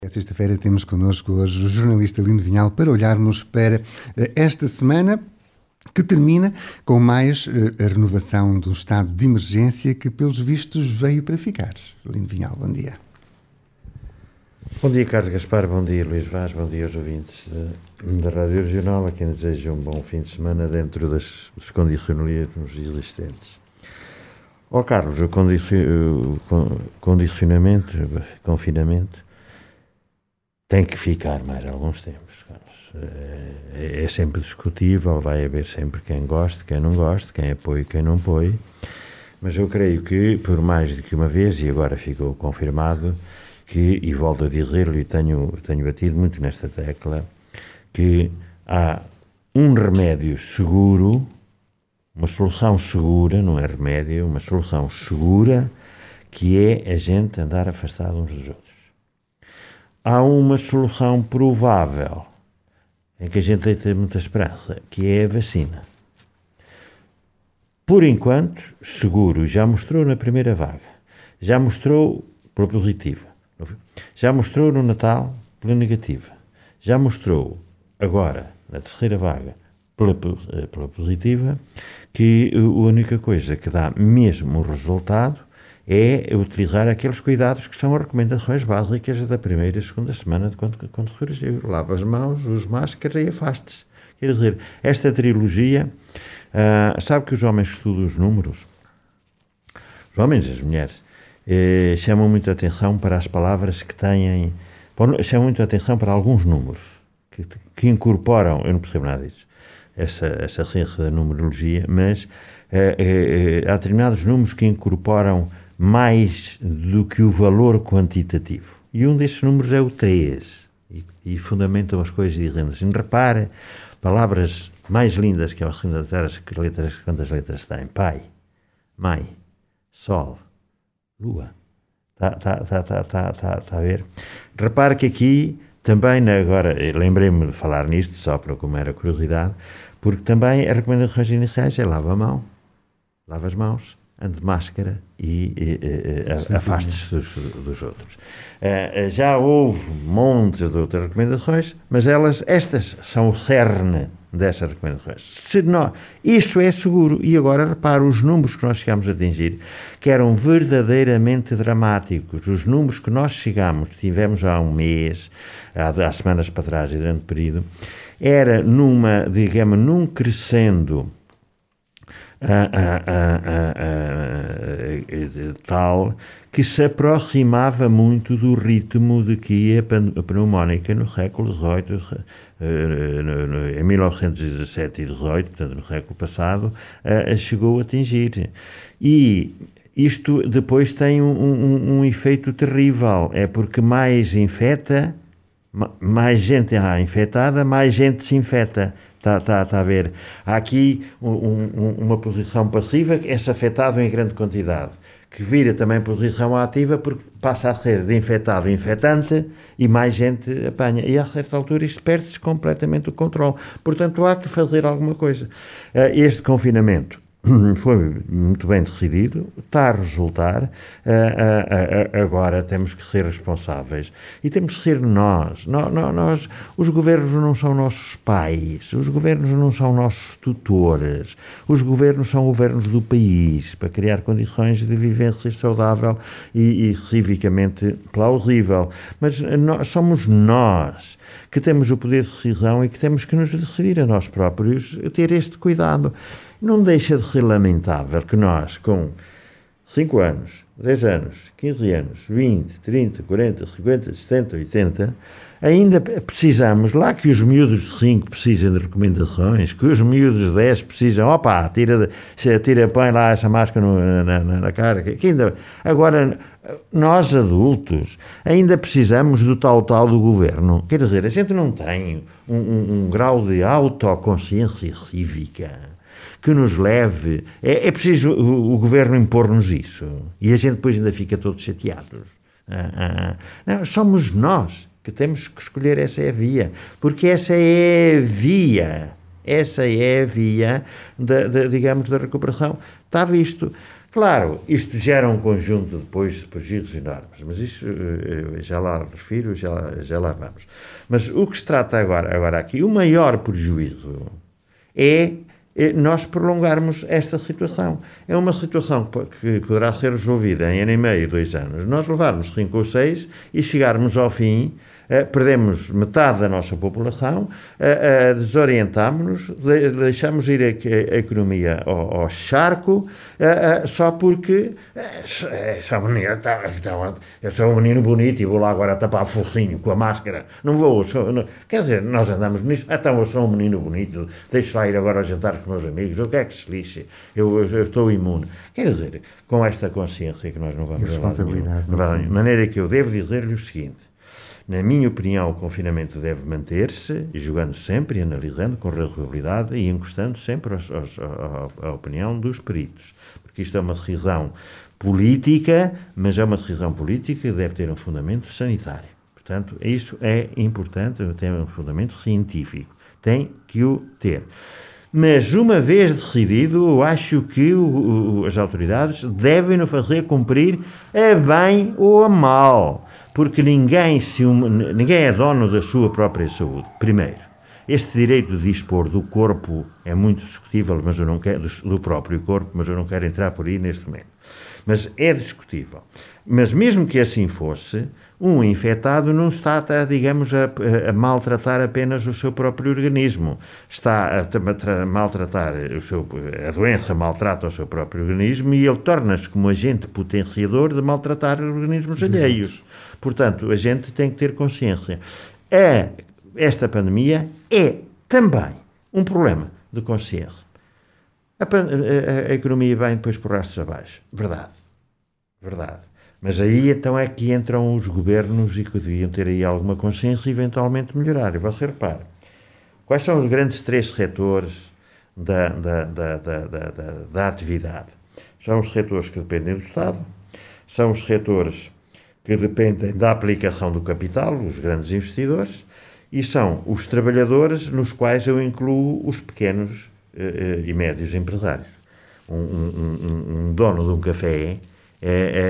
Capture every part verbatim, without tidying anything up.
É sexta-feira, temos connosco hoje o jornalista Lino Vinhal para olharmos para esta semana que termina com mais a renovação do estado de emergência que, pelos vistos, veio para ficar. Lino Vinhal, bom dia. Bom dia, Carlos Gaspar, bom dia, Luís Vaz, bom dia aos ouvintes da Rádio Regional, a quem deseja um bom fim de semana dentro das, dos condicionalismos existentes. Ó oh, Carlos, o, condici o condicionamento, confinamento, tem que ficar mais alguns tempos, Carlos. É, é sempre discutível, vai haver sempre quem goste, quem não goste, quem apoie, quem não apoie, mas eu creio que, por mais do que uma vez, e agora ficou confirmado, que, e volto a dizer-lhe, e tenho, tenho batido muito nesta tecla, que há um remédio seguro, uma solução segura, não é remédio, uma solução segura, que é a gente andar afastado uns dos outros. Há uma solução provável, em que a gente tem muita esperança, que é a vacina. Por enquanto, seguro, já mostrou na primeira vaga, já mostrou pela positiva, já mostrou no Natal pela negativa, já mostrou agora, na terceira vaga, pela, pela positiva, que a única coisa que dá mesmo o resultado é utilizar aqueles cuidados que são as recomendações básicas da primeira e segunda semana de quando, quando surgiu. Lava as mãos, use máscaras e afaste-se. Quer dizer, esta trilogia, uh, sabe que os homens que estudam os números, os homens e as mulheres, eh, chamam muita atenção para as palavras que têm, chamam muita atenção para alguns números, que, que incorporam, eu não percebo nada disso, essa, essa ciência da numerologia, mas eh, eh, há determinados números que incorporam mais do que o valor quantitativo. E um desses números é o três. E, e fundamentam as coisas dizendo assim, repare, palavras mais lindas que ao fim das letras, que letras, quantas letras têm? Pai, mãe, sol, lua. Está tá, tá, tá, tá, tá, tá a ver? Repare que aqui também, agora, lembrei-me de falar nisto, só para como era curiosidade, porque também a recomendações iniciais é lava a mão, lava as mãos, ande de máscara e, e, e afaste-se dos, dos outros. Uh, já houve montes de outras recomendações, mas elas, estas são o cerne dessas recomendações. Se nós, isso é seguro. E agora, repare, os números que nós chegamos a atingir, que eram verdadeiramente dramáticos. Os números que nós chegamos, tivemos há um mês, há, há semanas para trás e durante o período, era numa, digamos, num crescendo Ah, ah, ah, ah, ah, tal que se aproximava muito do ritmo de que a pneumónica no século dezoito, em mil novecentos e dezassete e dezoito, portanto no século passado, chegou a atingir. E isto depois tem um, um, um efeito terrível, é porque mais infecta, mais gente há infectada, mais gente se infecta. Está, está, está a ver. Há aqui um, um, uma posição passiva, é-se afetado em grande quantidade, que vira também posição ativa porque passa a ser de infectado a infectante e mais gente apanha. E a certa altura isto perde-se completamente o controle. Portanto, há que fazer alguma coisa. Este confinamento foi muito bem decidido, está a resultar, uh, uh, uh, agora temos que ser responsáveis e temos que ser nós. nós, nós. Os governos não são nossos pais, os governos não são nossos tutores, os governos são governos do país, para criar condições de vivência saudável e, e civicamente plausível. Mas nós, somos nós que temos o poder de decisão e que temos que nos decidir a nós próprios, ter este cuidado. Não deixa de ser lamentável que nós, com cinco anos, dez anos, quinze anos, vinte, trinta, quarenta, cinquenta, setenta, oitenta, ainda precisamos, lá que os miúdos de cinco precisam de recomendações, que os miúdos de dez precisam, opa, tira, tira põe lá essa máscara no, na, na, na cara, que ainda, agora, nós adultos, ainda precisamos do tal tal do governo. Quer dizer, a gente não tem um, um, um grau de autoconsciência cívica que nos leve, é, é preciso o, o governo impor-nos isso, e a gente depois ainda fica todos chateados. Ah, ah, não, somos nós que temos que escolher essa é a via, porque essa é a via, essa é a via, da, da, digamos, da recuperação. Está visto Claro, isto gera um conjunto depois de prejuízos enormes, mas isso já lá refiro, já, já lá vamos. Mas o que se trata agora, agora aqui, o maior prejuízo é nós prolongarmos esta situação. É uma situação que poderá ser resolvida em ano e meio, dois anos. Nós levarmos cinco ou seis e chegarmos ao fim, uh, perdemos metade da nossa população, uh, uh, desorientámos-nos, de, deixamos ir a, a economia ao, ao charco, uh, uh, só porque uh, sou um menino, tá, então, eu sou um menino bonito e vou lá agora tapar focinho com a máscara. Não vou, sou, não, quer dizer, nós andamos nisso, então eu sou um menino bonito, deixo lá ir agora ao jantar com meus amigos, o que é que se lixe? Eu, eu, eu estou imune. Quer dizer, com esta consciência que nós não vamos... responsabilidade. De maneira que eu devo dizer-lhe o seguinte, na minha opinião o confinamento deve manter-se, julgando sempre e analisando com razoabilidade e encostando sempre aos, aos, à, à opinião dos peritos, porque isto é uma decisão política, mas é uma decisão política que deve ter um fundamento sanitário. Portanto, isso é importante, tem um fundamento científico, tem que o ter. Mas, uma vez decidido, eu acho que o, o, as autoridades devem-no fazer cumprir a bem ou a mal, porque ninguém, se um, ninguém é dono da sua própria saúde. Primeiro, este direito de dispor do corpo é muito discutível, mas eu não quero, do, do próprio corpo, mas eu não quero entrar por aí neste momento. Mas é discutível. Mas mesmo que assim fosse, um infectado não está, digamos, a, a maltratar apenas o seu próprio organismo. Está a, a maltratar o seu... A doença maltrata o seu próprio organismo e ele torna-se como agente potenciador de maltratar organismos alheios. Portanto, a gente tem que ter consciência. A, esta pandemia é também um problema de consciência. A, a, a economia vai depois por rastros abaixo. Verdade. Verdade. Mas aí então é que entram os governos e que deviam ter aí alguma consciência e eventualmente melhorar. E você repara, quais são os grandes três setores da, da, da, da, da, da, da atividade? São os setores que dependem do Estado, são os setores que dependem da aplicação do capital, os grandes investidores, e são os trabalhadores, nos quais eu incluo os pequenos eh, e médios empresários. Um, um, um, um dono de um café... É,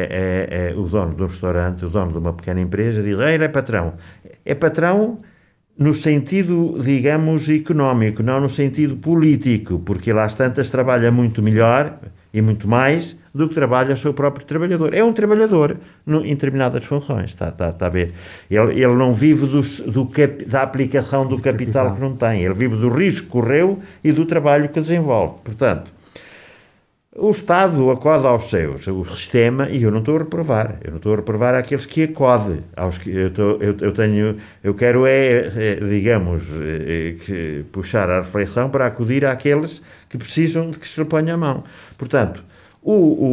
é, é, é o dono de um restaurante, o dono de uma pequena empresa, diz, ele é patrão. É patrão no sentido, digamos, económico, não no sentido político, porque lá às tantas trabalha muito melhor e muito mais do que trabalha o seu próprio trabalhador. É um trabalhador no, em determinadas funções, está, está, está a ver? Ele, ele não vive do, do cap, da aplicação do, do capital, capital que não tem, ele vive do risco que correu e do trabalho que desenvolve. Portanto, o Estado acode aos seus, o sistema, e eu não estou a reprovar, eu não estou a reprovar àqueles que acode, aos que eu, estou, eu, eu tenho, eu quero é, é digamos, é, que puxar a reflexão para acudir àqueles que precisam de que se lhe ponha a mão. Portanto, o, o,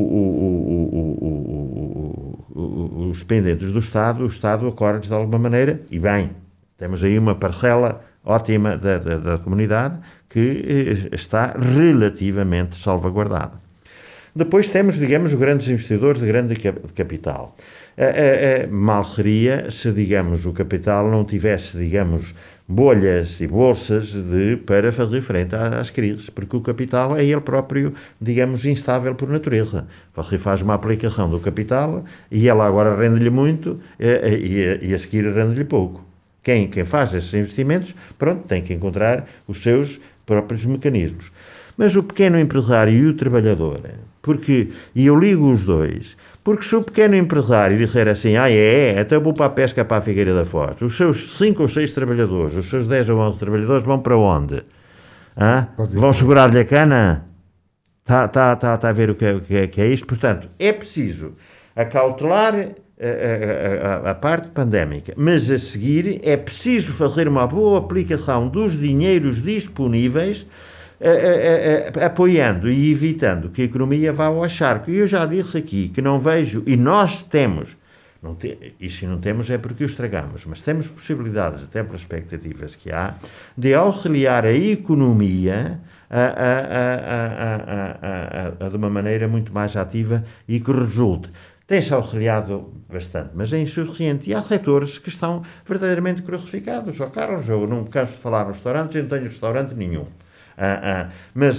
o, o, os dependentes do Estado, o Estado acorde de alguma maneira, e bem, temos aí uma parcela ótima da, da, da comunidade, que está relativamente salvaguardada. Depois temos, digamos, os grandes investidores de grande capital. É, é, mal seria se, digamos, o capital não tivesse, digamos, bolhas e bolsas de, para fazer frente às crises, porque o capital é ele próprio, digamos, instável por natureza. Você faz uma aplicação do capital e ela agora rende-lhe muito e, e, e a seguir rende-lhe pouco. Quem, quem faz esses investimentos, pronto, tem que encontrar os seus próprios mecanismos. Mas o pequeno empresário e o trabalhador, porque, e eu ligo os dois, porque se o pequeno empresário disser assim, ah é, até vou para a pesca para a Figueira da Foz, os seus cinco ou seis trabalhadores, os seus dez ou onze trabalhadores vão para onde? Ah? Vão segurar-lhe a cana? Está tá, tá, tá a ver o que é, o que é, que é isto? Portanto, é preciso acautelar A, a, a parte pandémica, mas a seguir é preciso fazer uma boa aplicação dos dinheiros disponíveis, a, a, a, apoiando e evitando que a economia vá ao charco. E eu já disse aqui que não vejo, e nós temos, não te, e se não temos é porque o estragamos, mas temos possibilidades, até pelas expectativas que há, de auxiliar a economia a, a, a, a, a, a, de uma maneira muito mais ativa e que resulte. Tem-se auxiliado bastante, mas é insuficiente. E há setores que estão verdadeiramente crucificados. Ó Carlos, eu não me canso de falar nos restaurantes, eu não tenho restaurante nenhum. Ah, ah, mas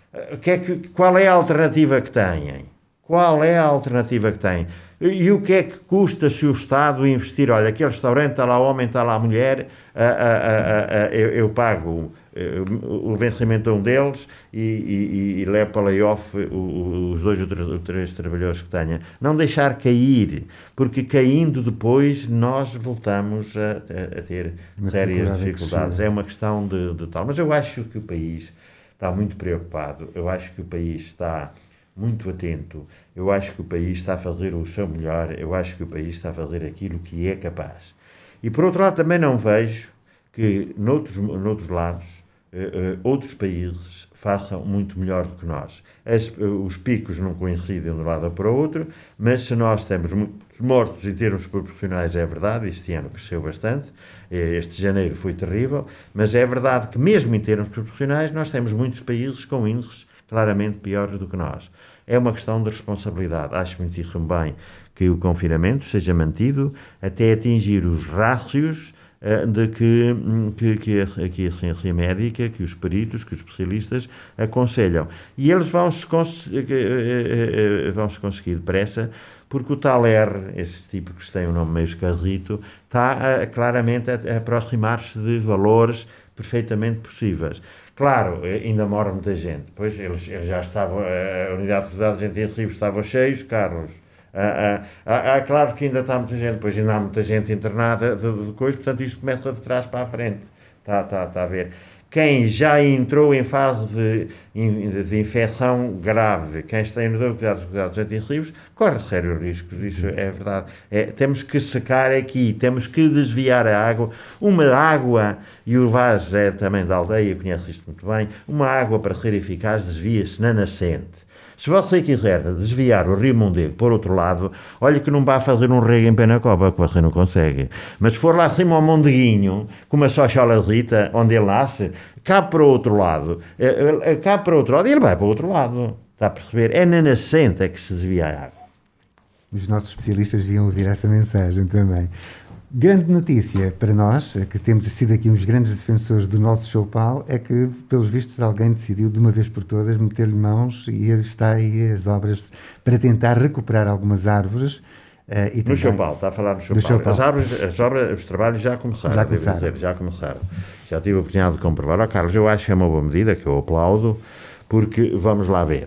que é que, qual é a alternativa que têm? Qual é a alternativa que têm? E o que é que custa se o Estado investir? Olha, aquele restaurante, está lá o homem, está lá a mulher, a, a, a, a, eu, eu pago o vencimento a um deles e, e, e levo para layoff os dois ou três trabalhadores que tenha. Não deixar cair, porque caindo depois nós voltamos a, a, a ter uma sérias dificuldades. É uma questão de, de tal. Mas eu acho que o país está muito preocupado, eu acho que o país está muito atento, eu acho que o país está a fazer o seu melhor, eu acho que o país está a fazer aquilo que é capaz. E por outro lado também não vejo que noutros, noutros lados uh, uh, outros países façam muito melhor do que nós. As, uh, os picos não coincidem de um lado para o outro, mas se nós temos muitos mortos em termos proporcionais, é verdade, este ano cresceu bastante, este janeiro foi terrível, mas é verdade que mesmo em termos proporcionais nós temos muitos países com índices claramente piores do que nós. É uma questão de responsabilidade. Acho muitíssimo bem que o confinamento seja mantido até atingir os rácios uh, de que, que, que, a, que a ciência médica, que os peritos, que os especialistas aconselham. E eles vão-se cons uh, uh, uh, vão-se conseguir depressa, porque o tal R, esse tipo que tem um nome meio esquisito, está uh, claramente a, a aproximar-se de valores perfeitamente possíveis. Claro, ainda mora muita gente. Pois eles, eles já estavam, a unidade de cuidados intensivos estava cheia, Carlos. Ah, ah, ah, claro que ainda está muita gente, pois ainda há muita gente internada de, de coisa, portanto isto começa de trás para a frente. Está, está, está a ver. Quem já entrou em fase de, de infecção grave, quem está em unidade de cuidados, cuidados intensivos, corre sérios riscos, isso é verdade. É, temos que secar aqui, temos que desviar a água. Uma água, e o Vaz é também da aldeia, conhece isto muito bem, uma água para ser eficaz desvia-se na nascente. Se você quiser desviar o Rio Mondego por outro lado, olha que não vai fazer um rego em Penacoba, que você não consegue. Mas se for lá acima ao Mondeguinho, com uma socholazita, onde ele nasce, cá para o outro lado, cá para o outro lado, e ele vai para o outro lado. Está a perceber? É na nascente que se desvia a água. Os nossos especialistas deviam ouvir essa mensagem também. Grande notícia para nós, que temos sido aqui uns grandes defensores do nosso Choupal, é que, pelos vistos, alguém decidiu de uma vez por todas meter-lhe mãos e está aí as obras para tentar recuperar algumas árvores. Uh, e no Choupal, está a falar no Choupal. As árvores, as obras, os trabalhos já começaram. Já começaram. Dizer, já começaram. Já tive a oportunidade de comprovar. Oh, Carlos, eu acho que é uma boa medida, que eu aplaudo, porque, vamos lá ver,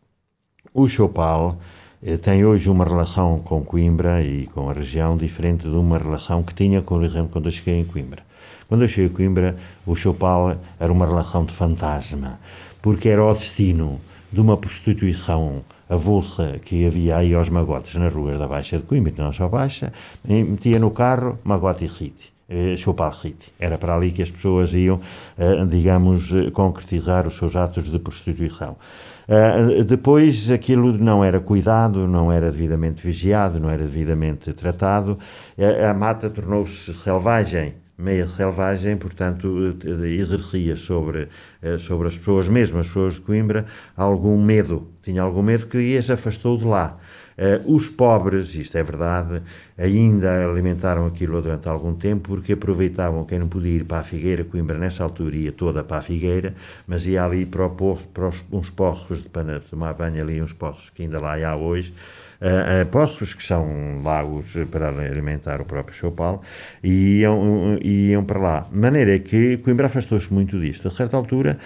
o Choupal tem hoje uma relação com Coimbra e com a região diferente de uma relação que tinha, por exemplo, quando eu cheguei em Coimbra. Quando eu cheguei em Coimbra, o Choupal era uma relação de fantasma, porque era o destino de uma prostituição avulsa que havia aí aos magotes nas ruas da Baixa de Coimbra, não só Baixa, e metia no carro Magote e City. Choupal City. Era para ali que as pessoas iam, digamos, concretizar os seus atos de prostituição. Uh, depois aquilo não era cuidado, não era devidamente vigiado, não era devidamente tratado, a, a mata tornou-se selvagem, meia selvagem, portanto exercia sobre, uh, sobre as pessoas, mesmo as pessoas de Coimbra, algum medo, tinha algum medo que as afastou de lá. Uh, os pobres, isto é verdade, ainda alimentaram aquilo durante algum tempo porque aproveitavam quem não podia ir para a Figueira, Coimbra nessa altura ia toda para a Figueira, mas ia ali para, o poço, para os, uns poços de para tomar banho ali, uns poços que ainda lá há hoje, uh, uh, poços que são lagos para alimentar o próprio Choupal, e iam, iam para lá. De maneira que Coimbra afastou-se muito disto. A certa altura,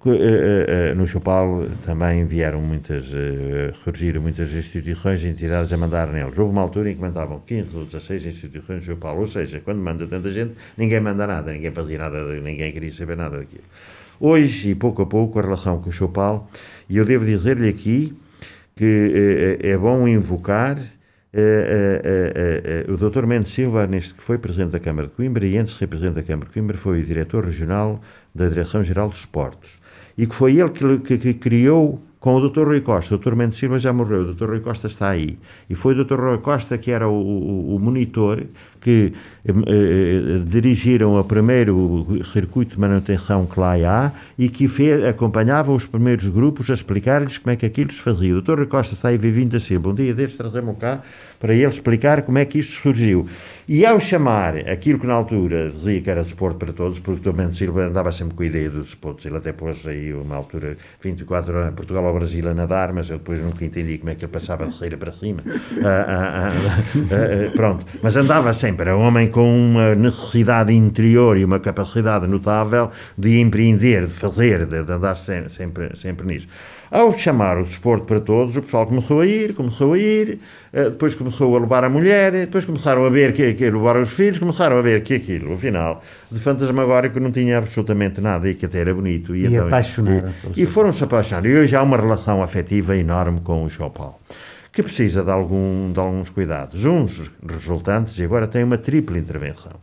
no Choupal também vieram muitas, surgiram muitas instituições e entidades a mandar neles. Houve uma altura em que mandavam quinze ou dezasseis instituições no Choupal, ou seja, quando manda tanta gente, ninguém manda nada, ninguém fazia nada, ninguém queria saber nada daquilo. Hoje, e pouco a pouco, a relação com o Choupal, e eu devo dizer-lhe aqui que é bom invocar Uh, uh, uh, uh, o doutor Mendes Silva, neste que foi Presidente da Câmara de Coimbra, e antes de ser Presidente da Câmara de Coimbra, foi o Diretor Regional da Direção-Geral dos Esportes. E que foi ele que, que, que criou com o doutor Rui Costa. O doutor Mendes Silva já morreu, o doutor Rui Costa está aí. E foi o doutor Rui Costa que era o, o, o monitor que eh, dirigiram o primeiro circuito de manutenção que lá há e que fez, acompanhava os primeiros grupos a explicar-lhes como é que aquilo se fazia. O doutor Rui Costa está aí vivendo da Silva. Um dia destes trazemos cá para ele explicar como é que isto surgiu. E ao chamar aquilo que na altura dizia que era desporto para todos, porque o doutor Mendes Silva andava sempre com a ideia dos desportos, ele até pôs aí uma altura, vinte e quatro horas, Portugal ao Brasil a nadar, mas eu depois nunca entendi como é que ele passava de ceira para cima. Ah, ah, ah, ah, pronto, mas andava sempre, era um homem com uma necessidade interior e uma capacidade notável de empreender, de fazer, de, de andar sempre, sempre, sempre nisso. Ao chamar o desporto para todos, o pessoal começou a ir, começou a ir, depois começou a levar a mulher, depois começaram a ver que, que levar os filhos, começaram a ver que aquilo, afinal, de fantasmagórico não tinha absolutamente nada e que até era bonito. E, e então, apaixonaram-se. E, e foram-se apaixonar. E hoje há uma relação afetiva enorme com o João Paulo, que precisa de, algum, de alguns cuidados. Uns resultantes, e agora tem uma tripla intervenção.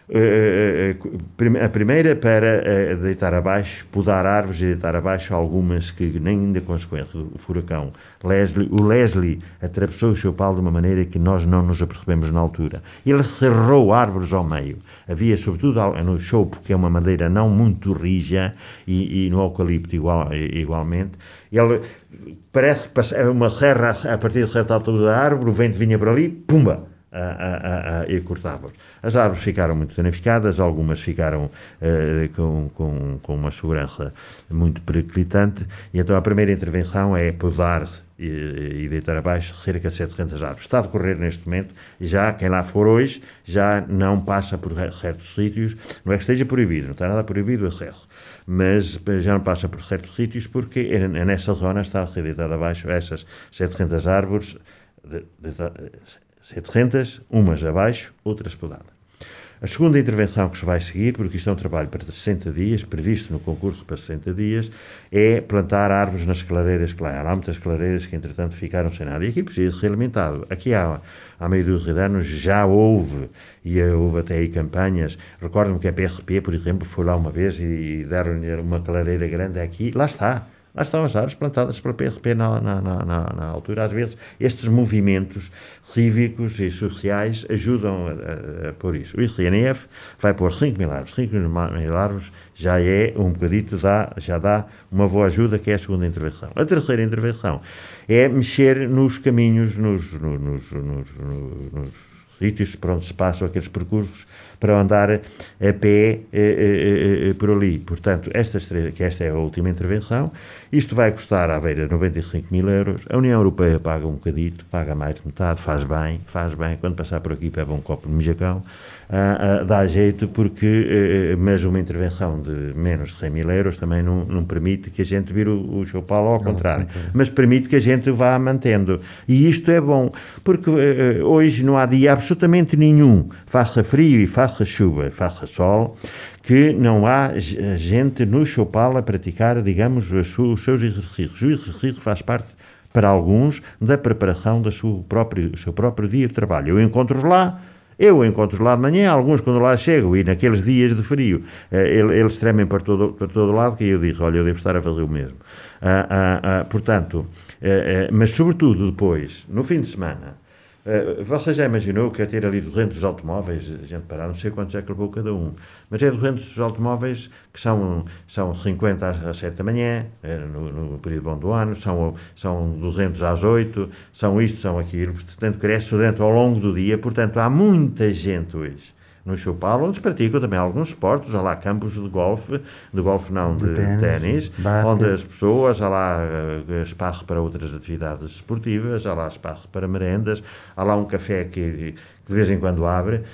A primeira para deitar abaixo, podar árvores e deitar abaixo algumas que nem ainda consequência do furacão Leslie. O Leslie atravessou o São Paulo de uma maneira que nós não nos apercebemos na altura. Ele cerrou árvores ao meio. Havia, sobretudo no chopo, que é uma madeira não muito rija, e, e no eucalipto igual, igualmente. Ele parece uma serra a partir de certa altura da árvore, o vento vinha por ali, pumba! A, a, a, e cortava-os. As árvores ficaram muito danificadas, algumas ficaram uh, com, com, com uma segurança muito periclitante, e então a primeira intervenção é podar e, e deitar abaixo cerca de setecentas árvores. Está a decorrer neste momento, já quem lá for hoje já não passa por certos sítios, não é que esteja proibido, não está nada proibido o acesso, mas já não passa por certos sítios porque nessa zona está a ser deitada abaixo essas setecentas árvores de, de, de, setecentas, umas abaixo, outras podadas. A segunda intervenção que se vai seguir, porque isto é um trabalho para sessenta dias, previsto no concurso para sessenta dias, é plantar árvores nas clareiras que lá há. Há muitas clareiras que, entretanto, ficaram sem nada. E aqui precisa ser alimentado. Aqui há, há meio dúzia de anos já houve, e houve até aí campanhas. Recordo-me que a P R P, por exemplo, foi lá uma vez e deram-lhe uma clareira grande aqui. Lá está. Lá estão as árvores plantadas pela P R P na, na, na, na altura. Às vezes, estes movimentos cívicos e sociais ajudam a, a, a pôr isso. O I C N F vai pôr cinco mil árvores. cinco mil árvores já é um bocadito, dá, já dá uma boa ajuda, que é a segunda intervenção. A terceira intervenção é mexer nos caminhos, nos, nos, nos, nos, nos sítios por onde se passam aqueles percursos para andar a pé eh, eh, eh, por ali. Portanto, estas três, que esta é a última intervenção, isto vai custar à beira noventa e cinco mil euros. A União Europeia paga um bocadito, paga mais de metade, faz bem, faz bem. Quando passar por aqui, bebe um copo de mijacão, ah, ah, dá jeito, porque, eh, mas uma intervenção de menos de cem mil euros também não, não permite que a gente vire o, o São Paulo ao contrário, mas permite que a gente vá mantendo. E isto é bom, porque eh, hoje não há dia absolutamente nenhum, faça frio e faça faça chuva, faça sol, que não há gente no São Paulo a praticar, digamos, os seus exercícios. O exercício faz parte, para alguns, da preparação do seu próprio, do seu próprio dia de trabalho. Eu encontro-os lá, eu encontro lá de manhã, alguns quando lá chegam, e naqueles dias de frio, eles tremem para todo, para todo lado, que eu digo, olha, eu devo estar a fazer o mesmo. Ah, ah, ah, portanto, ah, ah, mas sobretudo depois, no fim de semana, Uh, você já imaginou que é ter ali duzentos automóveis, a gente parar, não sei quantos é que levou cada um, mas é duzentos automóveis que são, são cinquenta às sete da manhã, no, no período bom do ano, são, são duzentos às oito, são isto, são aquilo, portanto cresce durante ao longo do dia, portanto há muita gente hoje no São Paulo, onde se praticam também alguns esportes, há lá campos de golfe, de golfe não, de, de ténis, onde as pessoas, há lá uh, espaço para outras atividades esportivas, há lá espaço para merendas, há lá um café que, que de vez em quando abre. Uh, uh,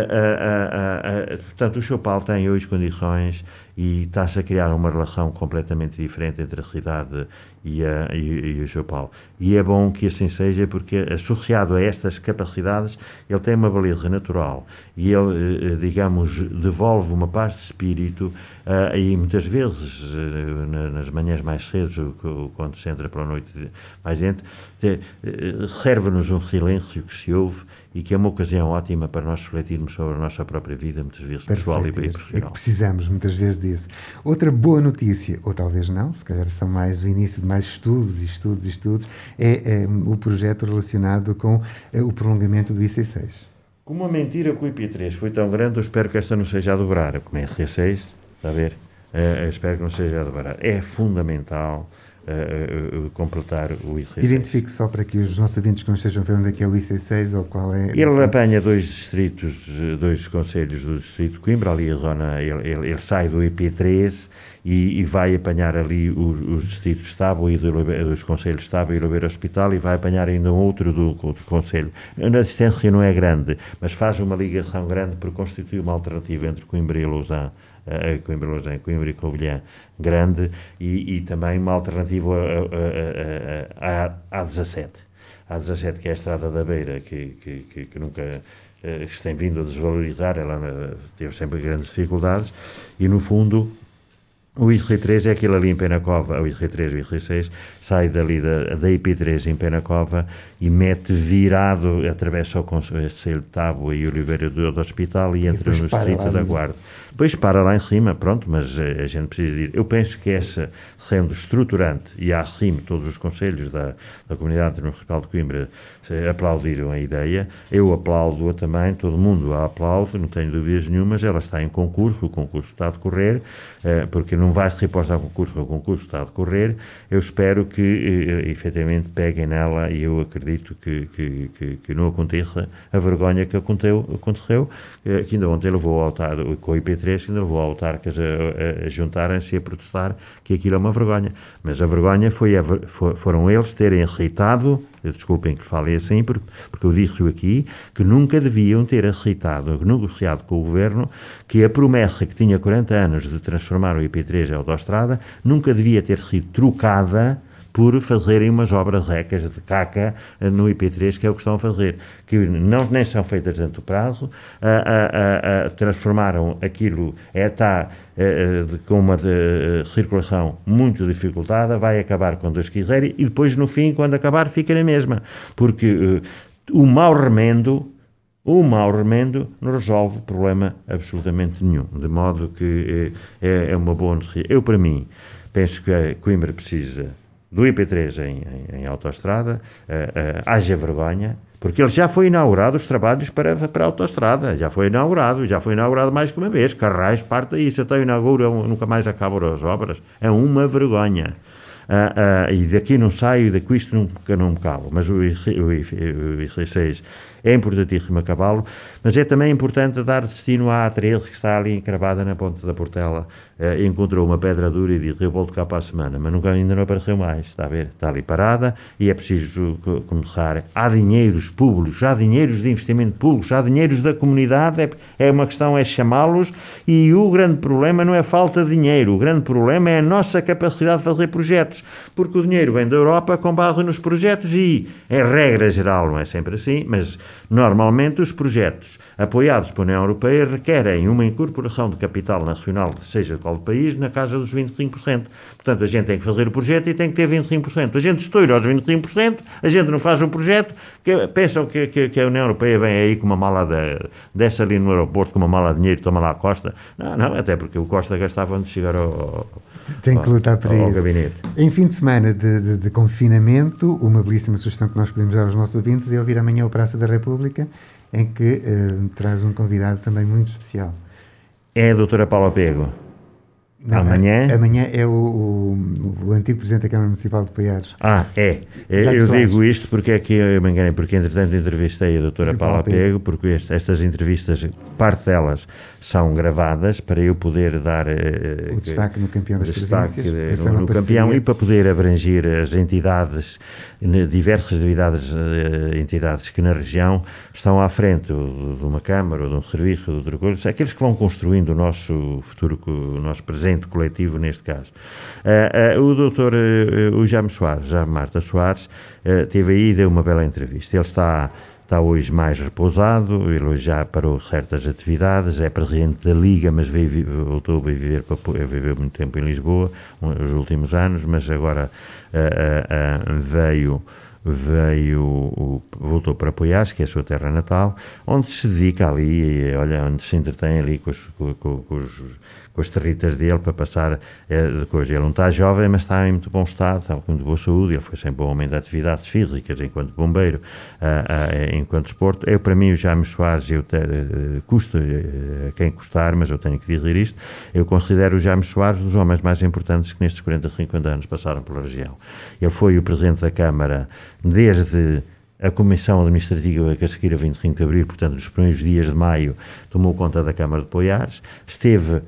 uh, uh, uh, portanto, o São Paulo tem hoje condições e está-se a criar uma relação completamente diferente entre a cidade e, a, e, e o São Paulo. E é bom que assim seja, porque associado a estas capacidades, ele tem uma beleza natural e ele, digamos, devolve uma paz de espírito uh, e muitas vezes, uh, nas manhãs mais cedo, quando se entra para a noite mais gente, uh, serve-nos um silêncio que se ouve e que é uma ocasião ocasião ótima para nós refletirmos sobre a nossa própria vida, muitas vezes pessoal e profissional. É que precisamos muitas vezes disso. Outra boa notícia, ou talvez não, se calhar são mais o início de mais estudos e estudos e estudos, é, é o projeto relacionado com é, o prolongamento do I C seis. Como a mentira que o I P três foi tão grande, eu espero que esta não seja a dobrar. Como é R C seis, está a ver? Uh, eu espero que não seja a dobrar. É fundamental uh, uh, uh, completar o I C seis. Identifique só para que os nossos ouvintes que não estejam vendo onde é que é o I C seis ou qual é... Ele apanha dois distritos, dois concelhos do distrito de Coimbra, ali a zona, ele, ele, ele sai do I P três e, e vai apanhar ali os, os distritos de Tábua e do, dos concelhos de Tábua e Oliveira Hospital e vai apanhar ainda um outro do, do concelho. A distância não é grande, mas faz uma ligação grande porque constitui uma alternativa entre Coimbra e Lausanne. A Coimbra, Lausanne, Coimbra e Covilhã grande e, e também uma alternativa à A dezassete. A A dezassete, que é a Estrada da Beira, que, que, que, que nunca que se tem vindo a desvalorizar, ela teve sempre grandes dificuldades e, no fundo, o I C três é aquilo ali em Penacova, o I C três e o I C seis, sai dali da, da I P três em Penacova e mete virado, atravessa o Conselho de Tábua e Oliveira do, do Hospital e entra no distrito da Guarda. Depois para lá em cima, pronto, mas a, a gente precisa ir. Eu penso que essa, sendo estruturante, e há acima todos os conselhos da, da Comunidade Municipal de Coimbra aplaudiram a ideia, eu aplaudo-a também, todo mundo a aplaude, não tenho dúvidas nenhumas, ela está em concurso, o concurso está a decorrer, porque não vai se repostar ao concurso, o concurso está a decorrer, eu espero que efetivamente peguem nela e eu acredito que, que, que, que não aconteça a vergonha que aconteceu, aconteceu que ainda ontem levou ao altar, com o I P três, que ainda levou ao autarcas a, a, a juntarem-se e a protestar que aquilo é uma vergonha, mas a vergonha foi a, for, foram eles terem aceitado, desculpem que falei assim, porque, porque eu disse-o aqui, que nunca deviam ter aceitado, negociado com o Governo, que a promessa que tinha quarenta anos de transformar o I P três em autoestrada, nunca devia ter sido trocada por fazerem umas obras recas de caca no I P três, que é o que estão a fazer, que não, nem são feitas dentro do prazo, a, a, a, a transformaram aquilo, é, está a, com uma de, circulação muito dificultada, vai acabar quando Deus quiser, e depois no fim, quando acabar, fica na mesma, porque uh, o mau remendo, o mau remendo não resolve problema absolutamente nenhum, de modo que uh, é, é uma boa notícia. Eu, para mim, penso que a Coimbra precisa do I P três em, em, em autoestrada, uh, uh, haja vergonha, porque ele já foi inaugurado, os trabalhos para, para a autoestrada, já foi inaugurado, já foi inaugurado mais que uma vez, Carrais parte disso, até inaugura, nunca mais acabam as obras, é uma vergonha. Uh, uh, e daqui não saio, daqui isto nunca não me calo, mas o I C seis é importantíssimo acabá-lo, mas é também importante dar destino à A treze, que está ali encravada na ponta da Portela. Uh, encontrou uma pedra dura e disse, eu volto cá para a semana, mas nunca, ainda não apareceu mais, está a ver? Está ali parada e é preciso começar. Há dinheiros públicos, há dinheiros de investimento públicos, há dinheiros da comunidade, é, é uma questão é chamá-los, e o grande problema não é falta de dinheiro, o grande problema é a nossa capacidade de fazer projetos, porque o dinheiro vem da Europa com base nos projetos e, em regra geral, não é sempre assim, mas normalmente os projetos apoiados pela União Europeia requerem uma incorporação de capital nacional, seja qual país, na casa dos vinte e cinco por cento. Portanto, a gente tem que fazer o projeto e tem que ter vinte e cinco por cento. A gente estoura aos vinte e cinco por cento, a gente não faz o projeto, que, pensam que, que, que a União Europeia vem aí com uma mala, de, desce ali no aeroporto com uma mala de dinheiro, toma lá a Costa. Não, não, até porque o Costa gastava antes de chegar ao... Tem que lutar por isso. Gabinete. Em fim de semana de, de, de confinamento, uma belíssima sugestão que nós podemos dar aos nossos ouvintes é ouvir amanhã o Praça da República, em que uh, traz um convidado também muito especial. É a doutora Paula Pego. Não, amanhã? A, amanhã é o, o, o antigo Presidente da Câmara Municipal de Poiares. Ah, é. Eu digo isto porque é que eu me enganei, porque entretanto entrevistei a doutora Paula Pego, porque este, estas entrevistas, parte delas, são gravadas para eu poder dar... Uh, o destaque no campeão das destaque províncias. No, no campeão e para poder abranger as entidades, diversas entidades, uh, entidades que na região estão à frente de uma Câmara, ou de um serviço, ou de outra coisa, aqueles que vão construindo o nosso futuro, o nosso presente coletivo neste caso. Uh, uh, o doutor uh, o Jaime Soares, Jaime Marta Soares, uh, teve aí e deu uma bela entrevista. Ele está, está hoje mais repousado, ele hoje já parou certas atividades, é presidente da Liga, mas veio, voltou a viver, a viver muito tempo em Lisboa, os últimos anos, mas agora uh, uh, uh, veio veio, voltou para Poiares, que é a sua terra natal, onde se dedica ali, olha, onde se entretém ali com, os, com, com, com, os, com as territas dele para passar é, de coisa. Ele não está jovem, mas está em muito bom estado, está com muito boa saúde, ele foi sempre um homem de atividades físicas, enquanto bombeiro, uh, uh, enquanto desporto. Eu, para mim, o Jaime Soares, eu te, uh, custa uh, a quem custar, mas eu tenho que dizer isto, eu considero o Jaime Soares um dos homens mais importantes que nestes quarenta, cinquenta anos passaram pela região. Ele foi o Presidente da Câmara desde a Comissão Administrativa que a seguir a vinte e cinco de Abril, portanto nos primeiros dias de maio, tomou conta da Câmara de Poiares, esteve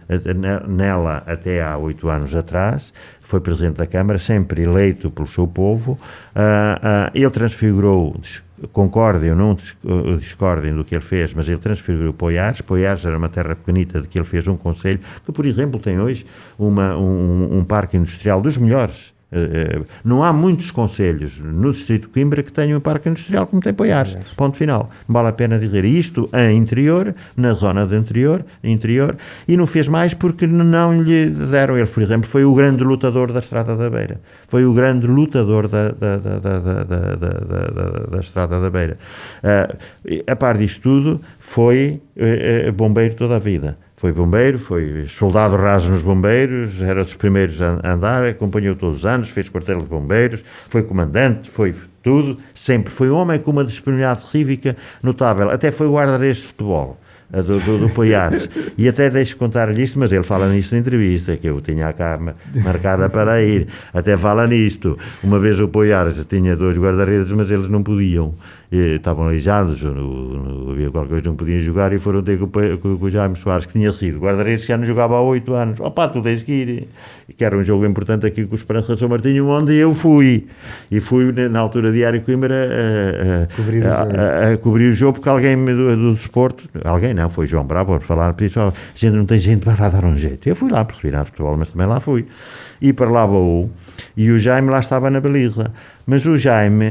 nela até há oito anos atrás, foi Presidente da Câmara, sempre eleito pelo seu povo, uh, uh, ele transfigurou, concordem ou não discordem do que ele fez, mas ele transfigurou Poiares. Poiares era uma terra pequenita de que ele fez um concelho, que por exemplo tem hoje uma, um, um parque industrial dos melhores. Uh, não há muitos concelhos no distrito de Coimbra que tenham um parque industrial como tem Poiares, é. Ponto final, não vale a pena dizer isto em interior, na zona de interior, interior, e não fez mais porque não lhe deram. Ele, por exemplo, foi o grande lutador da Estrada da Beira, foi o grande lutador da, da, da, da, da, da, da, da, da Estrada da Beira. Uh, a par disto tudo, foi uh, uh, bombeiro toda a vida. Foi bombeiro, foi soldado raso nos bombeiros, era dos primeiros a andar, acompanhou todos os anos, fez quartel de bombeiros, foi comandante, foi tudo, sempre foi um homem com uma disponibilidade cívica notável, até foi guarda-redes de futebol. Do, do, do Poiares, e até deixo contar-lhe isto, mas ele fala nisto na entrevista, que eu tinha a cá marcada para ir, até fala nisto. Uma vez o Poiares tinha dois guarda-redes, mas eles não podiam, e, estavam aleijados, havia qualquer coisa, não podiam jogar, e foram ter com, com, com o Jaime Soares, que tinha sido guarda-redes, que já não jogava há oito anos. Opá, tu tens que ir, que era um jogo importante aqui com o Esperança de São Martinho, onde eu fui, e fui na altura Diário Coimbra a, a, cobrir, a, a, a cobrir o jogo, porque alguém do, do desporto, alguém não, foi João Bravo, por falar, disse, oh, gente, não tem gente para lá dar um jeito. Eu fui lá, porque virar futebol, mas também lá fui. E para lá vou, e o Jaime lá estava na baliza. Mas o Jaime, uh, uh,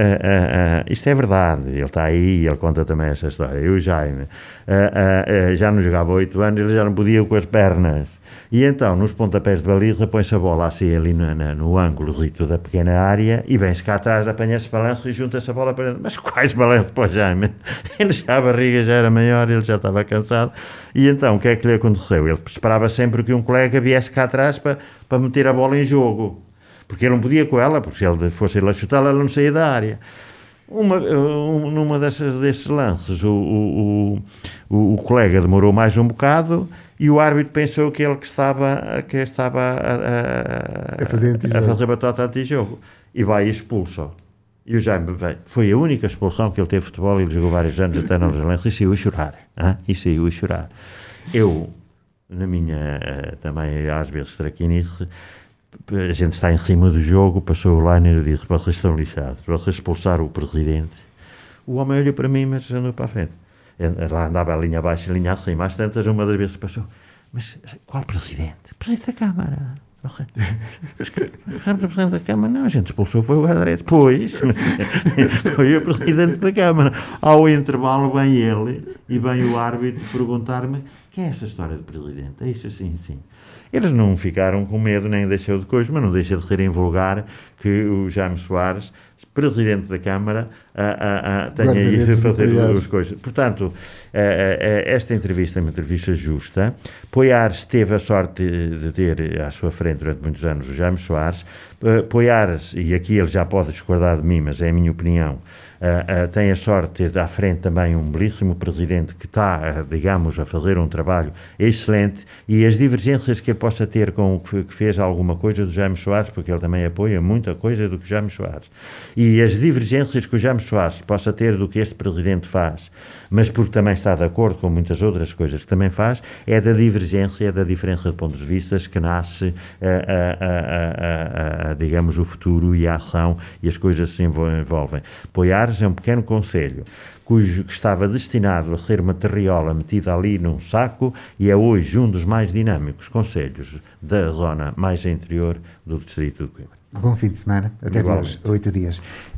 uh, uh, isto é verdade, ele está aí, ele conta também essa história. E o Jaime uh, uh, uh, já não jogava oito anos, ele já não podia com as pernas. E então, nos pontapés de baliza, põe-se a bola assim ali no, no, no ângulo da pequena área e vem-se cá atrás, apanha-se balanço e junta-se a bola para dentro. Mas quais balanços para o Jaime? Ele já, a barriga já era maior, ele já estava cansado. E então, o que é que lhe aconteceu? Ele esperava sempre que um colega viesse cá atrás para, para meter a bola em jogo. Porque ele não podia com ela, porque se ele fosse ele a chutá-la, ela não saía da área. Uma, um, numa dessas, desses lances, o, o, o, o colega demorou mais um bocado e o árbitro pensou que ele que estava, que estava a, a, a, fazer, a fazer batota anti-jogo e vai e expulsa. E o Jaime, bem, foi a única expulsão que ele teve de futebol, ele jogou vários anos até na Luz e saiu a chorar. Hein? E saiu a chorar. Eu, na minha, também às vezes traquinice, a gente está em cima do jogo, passou o liner e disse, vocês estão lixados, vocês expulsaram o presidente. O homem olhou para mim, mas andou para a frente. Lá andava a linha abaixo, a linha acima, às tantas, uma das vezes passou, mas qual presidente? Presidente da Câmara. O Presidente da Câmara, não, a gente expulsou, foi o guarda-redes. Pois, foi o Presidente da Câmara. Ao intervalo vem ele e vem o árbitro perguntar-me, que é essa história de Presidente? É isso assim, sim. Eles não ficaram com medo, nem deixou de coisa, mas não deixa de ser invulgar que o Jaime Soares, Presidente da Câmara, a, a, a, tenha isso a fazer as coisas. Portanto, a, a, esta entrevista é uma entrevista justa. Poiares teve a sorte de ter à sua frente durante muitos anos o Jaime Soares. Poiares, e aqui ele já pode discordar de mim, mas é a minha opinião, Uh, uh, tem a sorte de ter à frente também um belíssimo presidente que está, uh, digamos, a fazer um trabalho excelente, e as divergências que ele possa ter com o que, que fez alguma coisa do Jaime Soares, porque ele também apoia muita coisa do que Jaime Soares, e as divergências que o Jaime Soares possa ter do que este presidente faz, mas porque também está de acordo com muitas outras coisas que também faz, é da divergência, é da diferença de pontos de vista que nasce, uh, uh, uh, uh, uh, uh, digamos, o futuro e a ação e as coisas se envolvem. Poiares é um pequeno concelho cujo que estava destinado a ser uma terriola metida ali num saco e é hoje um dos mais dinâmicos concelhos da zona mais interior do distrito de Coimbra. Bom fim de semana, até daqui a oito dias.